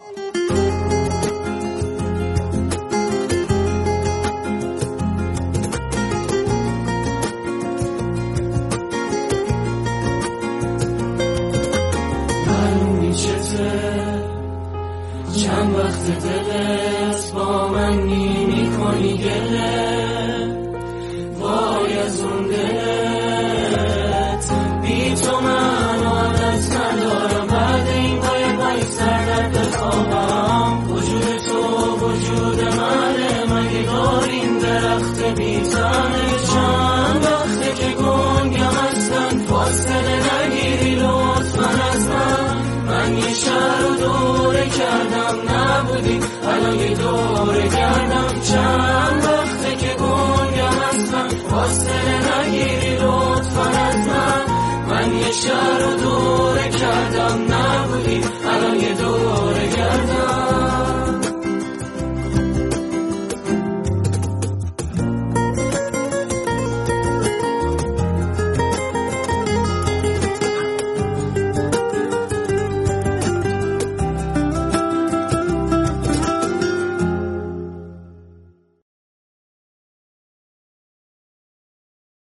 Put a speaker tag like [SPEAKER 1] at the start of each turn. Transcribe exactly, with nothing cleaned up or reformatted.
[SPEAKER 1] چند وقت دلت با من نیمی کنی گله، وای از اون دلت بی تو من عادت ندارم، بعد این باید باید سردت بخوابم. وجود تو وجود منه، مگه داریم درخت بی تنه؟ چند وقته که گنگم هستن، فاصله نگیری لطفا از من. من یه شهر رو دوره کردم، نبودی الان یه دوره کردم. چند